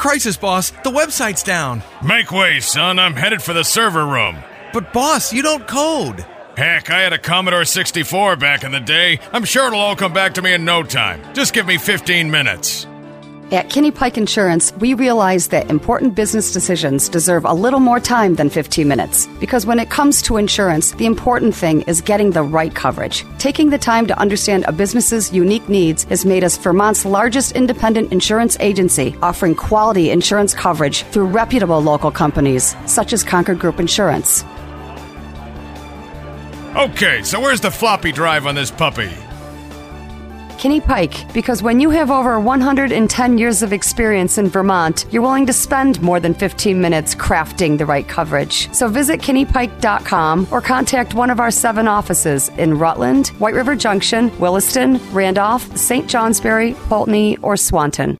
Crisis, boss. The website's down. Make way, son. I'm headed for the server room. But, boss, you don't code. Heck, I had a Commodore 64 back in the day. I'm sure it'll all come back to me in no time. Just give me 15 minutes. At Kinney Pike Insurance, we realize that important business decisions deserve a little more time than 15 minutes. Because when it comes to insurance, the important thing is getting the right coverage. Taking the time to understand a business's unique needs has made us Vermont's largest independent insurance agency, offering quality insurance coverage through reputable local companies, such as Concord Group Insurance. Okay, so where's the floppy drive on this puppy? Kinney Pike, because when you have over 110 years of experience in Vermont, you're willing to spend more than 15 minutes crafting the right coverage. So visit KinneyPike.com or contact one of our 7 offices in Rutland, White River Junction, Williston, Randolph, St. Johnsbury, Pulteney, or Swanton.